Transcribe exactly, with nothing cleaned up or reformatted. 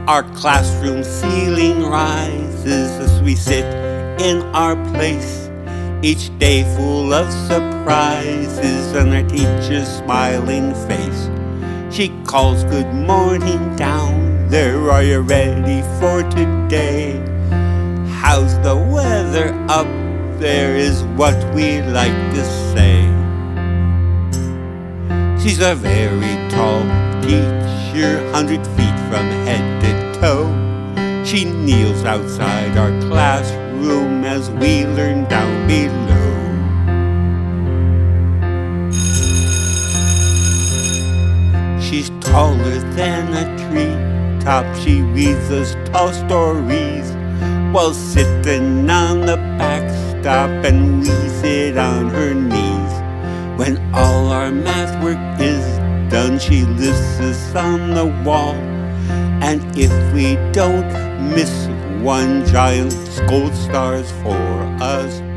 Our classroom ceiling rises as we sit in our place, each day full of surprises on our teacher's smiling face. She calls, "Good morning down there, are you ready for today? How's the weather up there is what we like to say." She's a very tall teacher, hundred feet from head to toe. She kneels outside our classroom as we learn down below. She's taller than a treetop. She reads us tall stories while sitting on the backstop, and we sit on her knees. When all our math work is done, she lifts us on the wall, and if we don't miss one, giant gold stars for us